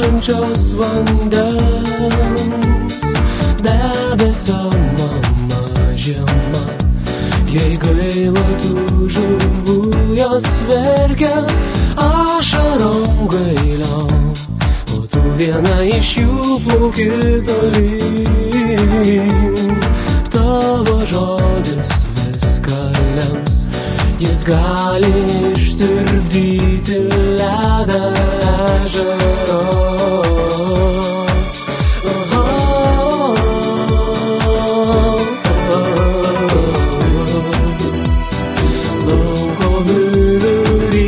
prašančios vandens. Debesio mama žiema, jei gaila tų žuvų, jos verkia ašarom gailiom, o tu viena iš jų plauki tolyn. Tavo žodis viską lems, jis gali ištirpdyti ledą ežero. Lauko vidury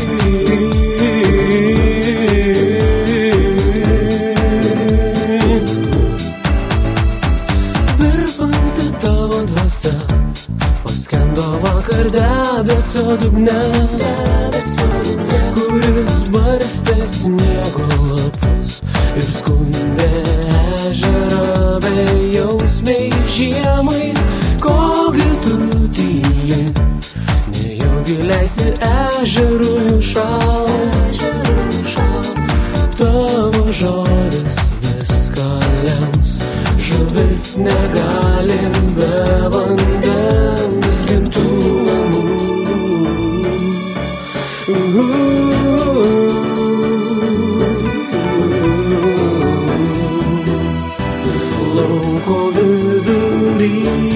virpanti tavo dvasia paskendo vakar debesio dugne, kuris barstė sniego lapus ir skundė ežerą bejausmiai žiemai. Kogi tu tyli, nejaugi leisi ežerui užšalt. Tavo žodis viską lems, žuvis negalim be vandens gimtų namų. Lauko vidury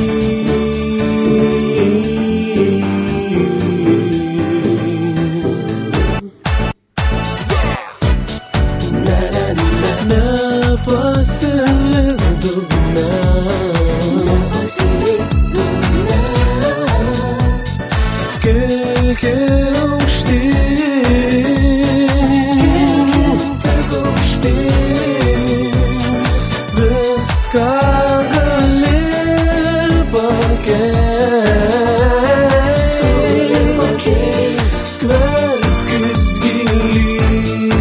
nepasilik dugne, kilki aukštyn, tik aukštyn, viską gali pakeist, skverbkis gilyn.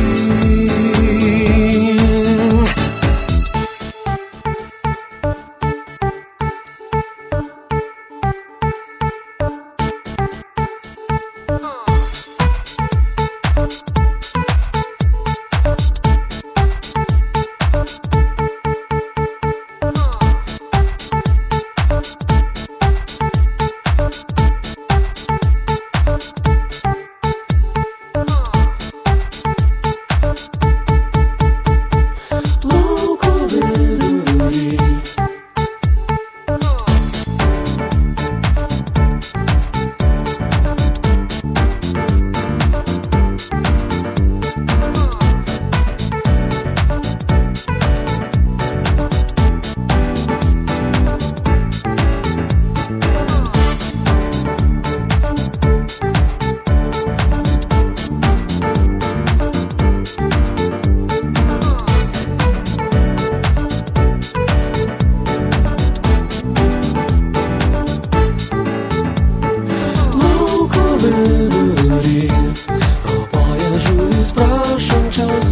Vidury ropoja žuvys prašančios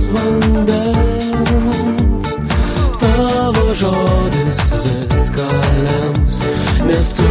vandens. Tavo žodis viską lems, nes tu